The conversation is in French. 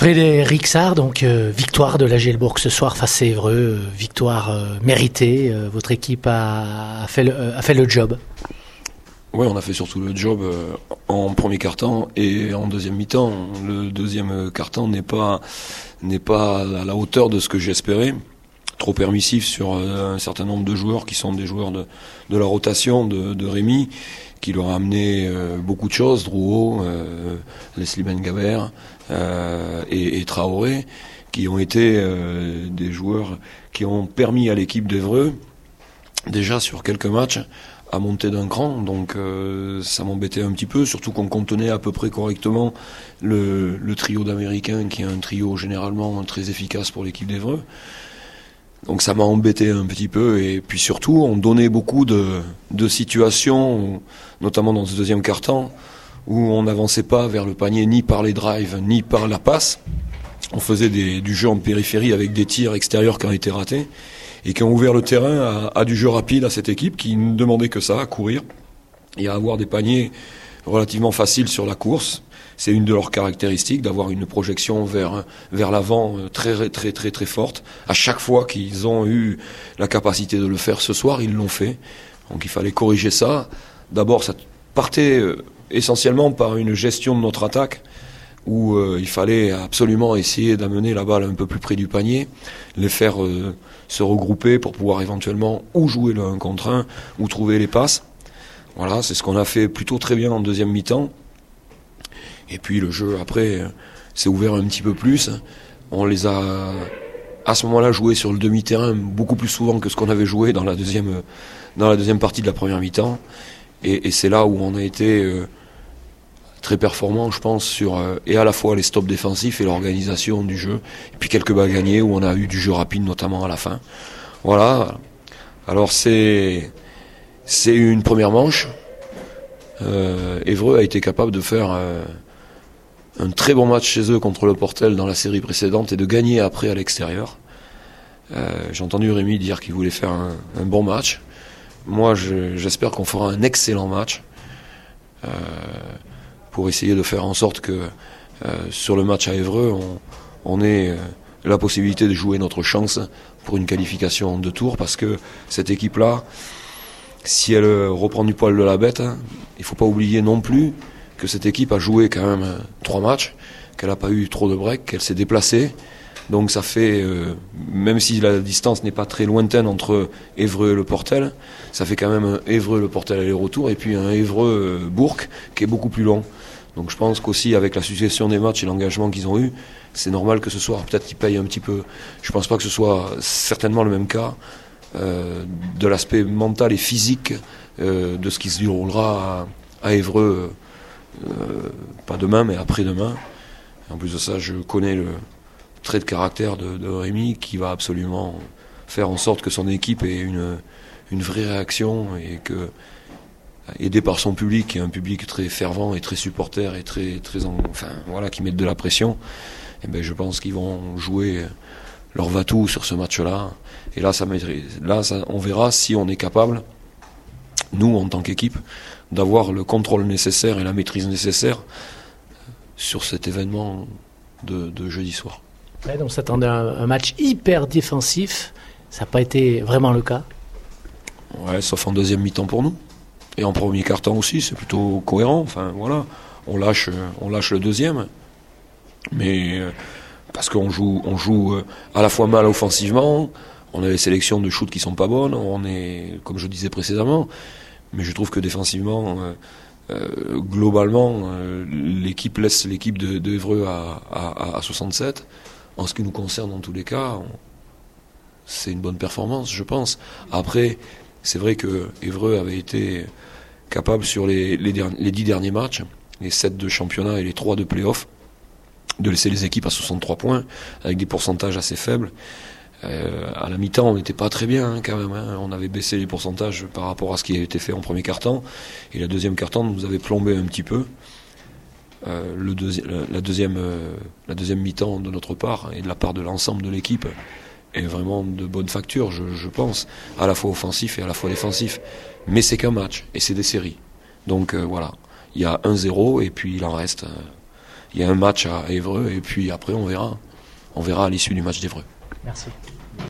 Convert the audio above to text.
Frédéric Sarr, donc victoire de l'AG Bourg ce soir face à Évreux, victoire méritée. Votre équipe a fait le job. Oui, on a fait surtout le job en premier quart-temps et en deuxième mi-temps. Le deuxième quart-temps n'est pas à la hauteur de ce que j'espérais. Trop permissif sur un certain nombre de joueurs qui sont des joueurs de la rotation de Rémi, qui leur a amené beaucoup de choses, Drouot, Leslie Ben-Gaber et Traoré, qui ont été des joueurs qui ont permis à l'équipe d'Évreux, déjà sur quelques matchs, à monter d'un cran. Donc ça m'embêtait un petit peu, surtout qu'on contenait à peu près correctement le trio d'Américains, qui est un trio généralement très efficace pour l'équipe d'Évreux. Donc ça m'a embêté un petit peu, et puis surtout on donnait beaucoup de situations, notamment dans ce deuxième quart-temps, où on n'avançait pas vers le panier ni par les drives ni par la passe. On faisait du jeu en périphérie avec des tirs extérieurs qui ont été ratés et qui ont ouvert le terrain à du jeu rapide à cette équipe qui ne demandait que ça, à courir et à avoir des paniers relativement faciles sur la course. C'est une de leurs caractéristiques, d'avoir une projection vers l'avant très très très très forte. À chaque fois qu'ils ont eu la capacité de le faire ce soir, ils l'ont fait. Donc il fallait corriger ça. D'abord, ça partait essentiellement par une gestion de notre attaque, où il fallait absolument essayer d'amener la balle un peu plus près du panier, les faire se regrouper pour pouvoir éventuellement ou jouer le 1 contre 1 ou trouver les passes. Voilà, c'est ce qu'on a fait plutôt très bien en deuxième mi-temps. Et puis le jeu après s'est ouvert un petit peu plus. On les a à ce moment-là joués sur le demi-terrain beaucoup plus souvent que ce qu'on avait joué dans la deuxième partie de la première mi-temps. Et c'est là où on a été très performant, je pense, sur et à la fois les stops défensifs et l'organisation du jeu. Et puis quelques balles gagnées où on a eu du jeu rapide, notamment à la fin. Voilà. Alors c'est une première manche. Évreux a été capable de faire un très bon match chez eux contre le Portel dans la série précédente et de gagner après à l'extérieur. J'ai entendu Rémi dire qu'il voulait faire un bon match. Moi, j'espère qu'on fera un excellent match pour essayer de faire en sorte que sur le match à Évreux, on ait la possibilité de jouer notre chance pour une qualification de tour, parce que cette équipe-là, si elle reprend du poil de la bête, il ne faut pas oublier non plus que cette équipe a joué quand même 3 matchs, qu'elle n'a pas eu trop de breaks, qu'elle s'est déplacée. Donc ça fait, même si la distance n'est pas très lointaine entre Évreux et le Portel, ça fait quand même un Évreux-le Portel aller-retour et puis un Évreux-Bourg qui est beaucoup plus long. Donc je pense qu'aussi avec la succession des matchs et l'engagement qu'ils ont eu, c'est normal que ce soir peut-être qu'ils payent un petit peu. Je ne pense pas que ce soit certainement le même cas de l'aspect mental et physique de ce qui se déroulera à Évreux, pas demain mais après-demain. En plus de ça, je connais le trait de caractère de Rémi, qui va absolument faire en sorte que son équipe ait une vraie réaction, et que, aidé par son public, qui est un public très fervent et très supporter et qui mettent de la pression, et ben je pense qu'ils vont jouer leur va-tout sur ce match-là. Et là, on verra si on est capable, nous en tant qu'équipe, d'avoir le contrôle nécessaire et la maîtrise nécessaire sur cet événement de jeudi soir. Ouais, donc on s'attendait à un match hyper défensif. Ça n'a pas été vraiment le cas. Ouais, sauf en deuxième mi-temps pour nous. Et en premier quart-temps aussi, c'est plutôt cohérent. Enfin, voilà, on lâche le deuxième. Mais parce qu'on joue à la fois mal offensivement, on a des sélections de shoots qui sont pas bonnes, on est, comme je disais précédemment, mais je trouve que défensivement, globalement, l'équipe laisse l'équipe de Évreux à 67. En ce qui nous concerne, dans tous les cas, c'est une bonne performance, je pense. Après, c'est vrai que Évreux avait été capable sur les 10 derniers matchs, les 7 de championnat et les 3 de play-off, de laisser les équipes à 63 points, avec des pourcentages assez faibles. À la mi-temps, on n'était pas très bien quand même. On avait baissé les pourcentages par rapport à ce qui avait été fait en premier quart-temps. Et la deuxième quart-temps nous avait plombé un petit peu. La deuxième mi-temps de notre part et de la part de l'ensemble de l'équipe est vraiment de bonne facture, je pense, à la fois offensif et à la fois défensif. Mais c'est qu'un match et c'est des séries. Donc voilà, il y a 1-0 et puis il en reste il y a un match à Évreux et puis après on verra à l'issue du match d'Évreux. Merci.